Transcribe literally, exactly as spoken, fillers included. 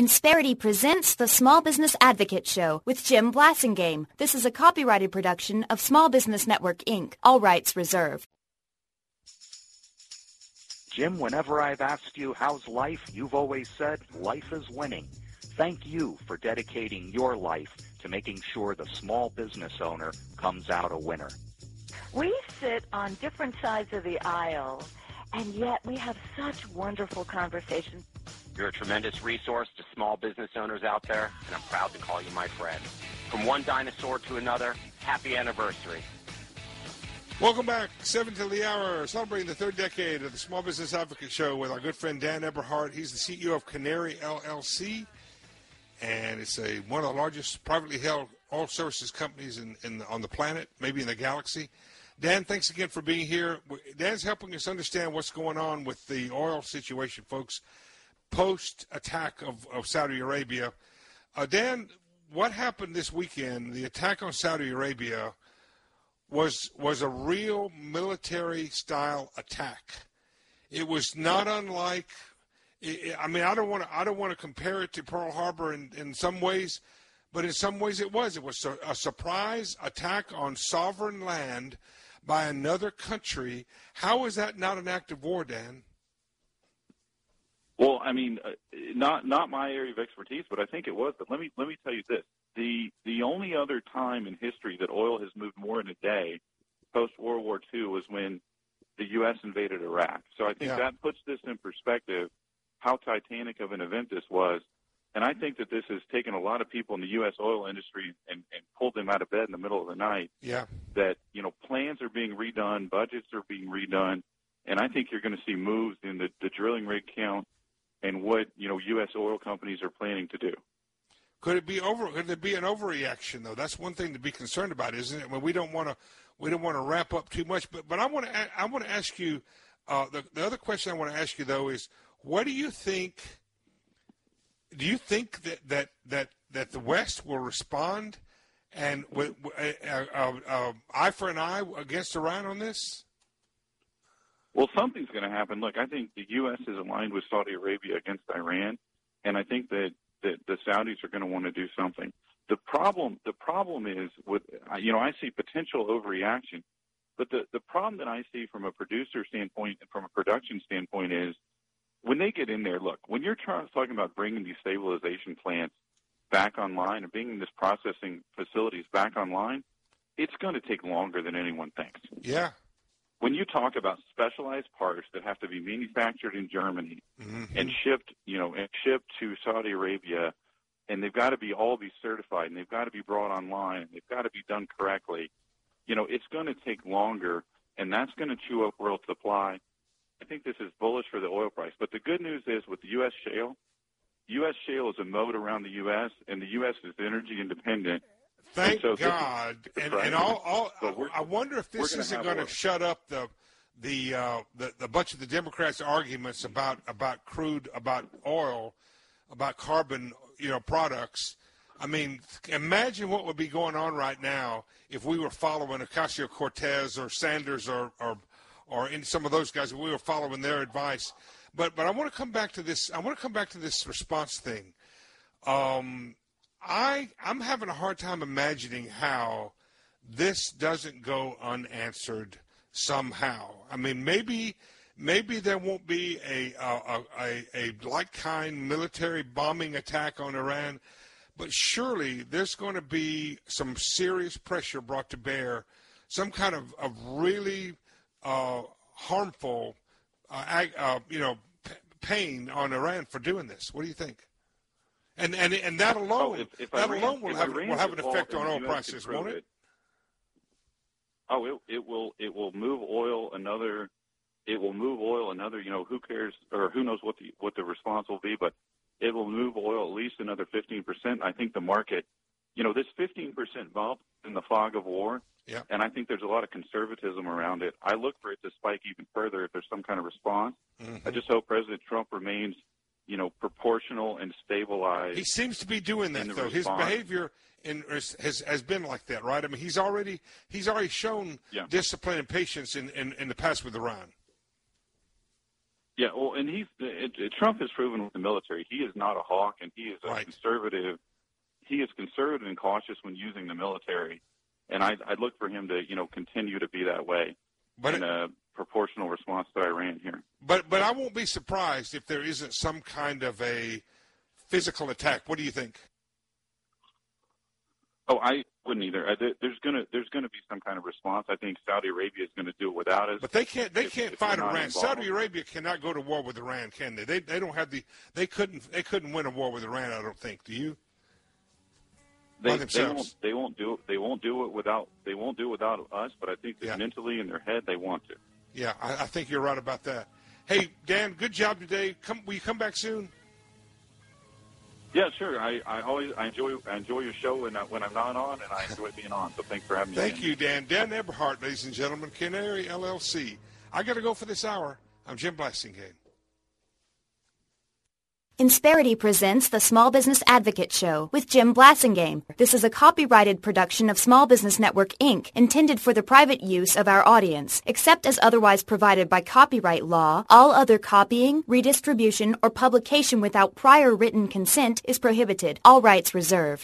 Insperity presents the Small Business Advocate Show with Jim Blasingame. This is a copyrighted production of Small Business Network, Incorporated. All rights reserved. Jim, whenever I've asked you how's life, you've always said life is winning. Thank you for dedicating your life to making sure the small business owner comes out a winner. We sit on different sides of the aisle, and yet we have such wonderful conversations. You're a tremendous resource to small business owners out there, and I'm proud to call you my friend. From one dinosaur to another, happy anniversary. Welcome back, seven till the hour, celebrating the third decade of the Small Business Advocate Show with our good friend Dan Eberhard. He's the C E O of Canary L L C, and it's a one of the largest privately held oil services companies in, in the, on the planet, maybe in the galaxy. Dan, thanks again for being here. Dan's helping us understand what's going on with the oil situation, folks, post-attack of, of Saudi Arabia. Uh, Dan, what happened this weekend, the attack on Saudi Arabia, was was a real military-style attack. It was not unlike, it, I mean, I don't want to I don't want to compare it to Pearl Harbor in, in some ways, but in some ways it was. It was a, a surprise attack on sovereign land by another country. How is that not an act of war, Dan? Well, I mean, uh, not not my area of expertise, but I think it was. But let me let me tell you this: the the only other time in history that oil has moved more in a day, post World War Two, was when the U S invaded Iraq. So I think Yeah. that puts this in perspective, how titanic of an event this was. And I think that this has taken a lot of people in the U S oil industry and, and pulled them out of bed in the middle of the night. Yeah. That, you know, plans are being redone, budgets are being redone, and I think you're going to see moves in the, the drilling rig count and what, you know, U S oil companies are planning to do. Could it be over? Could there be an overreaction, though? That's one thing to be concerned about, isn't it? When we don't want to, we don't want to wrap up too much. But but I want to I want to ask you. Uh, the the other question I want to ask you though is, what do you think? Do you think that that that, that the West will respond and with uh, uh, uh, eye for an eye against Iran on this? Well, something's going to happen. Look, I think the U S is aligned with Saudi Arabia against Iran, and I think that, that the Saudis are going to want to do something. The problem, the problem is with, you know, I see potential overreaction, but the, the problem that I see from a producer standpoint and from a production standpoint is when they get in there, look, when you're trying, talking about bringing these stabilization plants back online and bringing this processing facilities back online, it's going to take longer than anyone thinks. Yeah. When you talk about specialized parts that have to be manufactured in Germany mm-hmm. and shipped, you know, and shipped to Saudi Arabia, and they've got to be all be certified, and they've got to be brought online, and they've got to be done correctly, you know, it's going to take longer, and that's going to chew up world supply. I think this is bullish for the oil price. But the good news is with the U S shale, U S shale is a moat around the U S, and the U S is energy independent. Thank so God. And, and all, all I wonder if this gonna isn't going to shut up the the, uh, the the bunch of the Democrats' arguments about about crude, about oil, about carbon, you know, products. I mean, imagine what would be going on right now if we were following Ocasio-Cortez or Sanders or or or in some of those guys, if we were following their advice. But but I want to come back to this. I want to come back to this response thing. Um. I, I'm having a hard time imagining how this doesn't go unanswered somehow. I mean, maybe maybe there won't be a a, a, a like-kind military bombing attack on Iran, but surely there's going to be some serious pressure brought to bear, some kind of, of really uh, harmful, uh, uh, you know, p- pain on Iran for doing this. What do you think? And and and that alone, oh, if, if that Iran, alone will have Iran will have an default effect on and oil the U S prices, won't it? it? Oh, it, it will. It will move oil another. It will move oil another. You know, who cares or who knows what the what the response will be, but it will move oil at least another fifteen percent. I think the market, you know, this fifteen percent bump in the fog of war. Yeah. And I think there's a lot of conservatism around it. I look for it to spike even further if there's some kind of response. Mm-hmm. I just hope President Trump remains, you know, proportional and stabilized. He seems to be doing that, though. His behavior in, has has been like that, right? I mean, he's already he's already shown yeah. discipline and patience in, in, in the past with Iran. Yeah, well, and he's it, it, Trump has proven with the military he is not a hawk, and he is a right. conservative. He is conservative and cautious when using the military, and I I look for him to you know continue to be that way but in it, a proportional response to Iran here. But but I won't be surprised if there isn't some kind of a physical attack. What do you think? Oh, I wouldn't either. I, there's gonna there's gonna be some kind of response. I think Saudi Arabia is going to do it without us. But they can't they if, can't if fight not Iran. involved. Saudi Arabia cannot go to war with Iran, can they? They they don't have the they couldn't they couldn't win a war with Iran. I don't think. Do you? They, they won't they won't do they won't do it without they won't do it without us. But I think that yeah. mentally in their head they want to. Yeah, I, I think you're right about that. Hey, Dan, good job today. Come, will you come back soon? Yeah, sure. I, I always I enjoy I enjoy your show when I, when I'm not on, and I enjoy being on. So thanks for having me. Thank in. you, Dan. Dan Eberhardt, ladies and gentlemen, Canary L L C. I got to go for this hour. I'm Jim Blasingame. Insperity presents the Small Business Advocate Show with Jim Blasingame. This is a copyrighted production of Small Business Network, Incorporated, intended for the private use of our audience. Except as otherwise provided by copyright law, all other copying, redistribution, or publication without prior written consent is prohibited. All rights reserved.